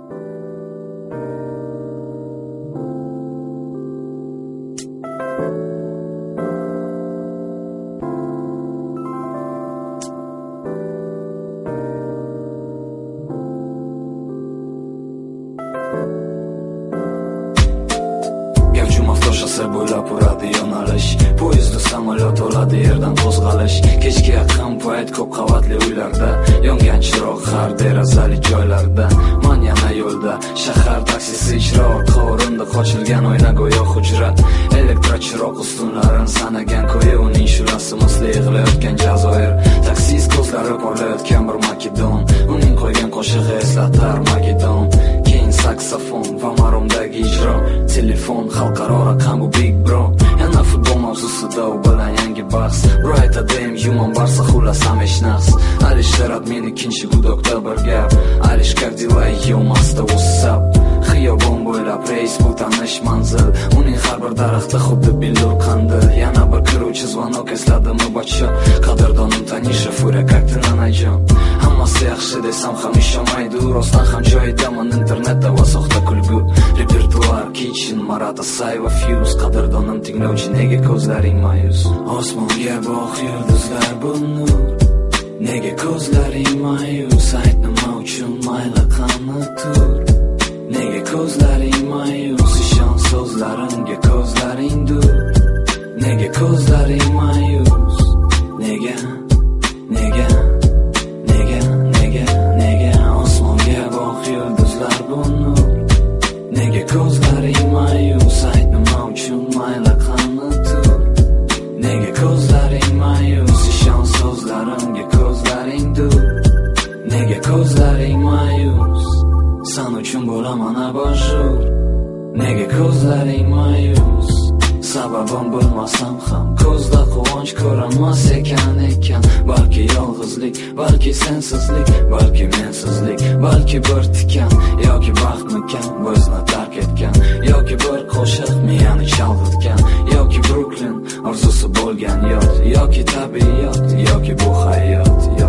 bo'ylab uradi yo'nalish, poyezd samolyot oladi yerdan qo'zg'alish. Kechga yaqin payt ko'p qavatli uylarda yongan chiroq har derazali joylarda. Men yana yo'lda, shahar taksisi ichra orqa o'rinda qochilgan oyna go'yo hujrat. Elektrochiroq ustunlarin sanagan ko'yi uning shurasi misli yig'layotgan Jazoir. Taksist ko'zlari porlayotgan bir Makedon, uning qo'ygan qo'shig'i eslatar Magedon. Saksofon va maromdagi ijro, telefon, xalqaro raqam bu big bro. Yana futbol mavzusida u bilan yangi bahs. Bro aytadem human barsa xullas hamish-nafs. Alisher admin ikkinchi gudokda bir gap. Alish как дела, yo masta WhatsApp. Xiyobon bo'ylab reys bu tanish manzil. Uning har bir daraxti xuddi billur qandil. Yana bir kiruvchi zvonok esladimi bacha. Qadrdonim tanisha furya как ты на найдём. Hammasi yaxshi desam ham ishonmaydi. Rostdan ham joyidaman internetda va soxta kulgu. Repertuar kitchen Marata Sayva Fuse. Qadrdonim tinglovchi nega ko'zlaring ma'yus? Osmonga boq yulduzlar bu nur. Nega ko'zlaring ma'yus? Ayt nima uchun mayli qani tur. Nega ko'zlaring ma'yus? Ishon so'zlarimga ko'zlaring dur. Nega ko'zlaring ma'yus? Nega osmonga boq yulduzlar bu nur. Nega ko'zlaring ma'yus? Ayt nima uchun mayli qani tur. Nega ko'zlaring ma'yus? Ishon so'zlarimga ko'zlaring dur. Nega ko'zlaring ma'yus? San uchun bo'laman abajur. Nega ko'zlaring ma'yus? Sababim bilmasam ham ko'zda quvonch ko'rinmas ekan. Balki yolg'izlik, balki sensizlik, balki mensizlik, balki bir tikan yoki baxtmikan bizni tark etgan, yoki bir qo'shiq miyani chalg'itgan, yoki Brooklyn orzusi bo'lgan yot, yoki tabiiyat, yoki bu hayot.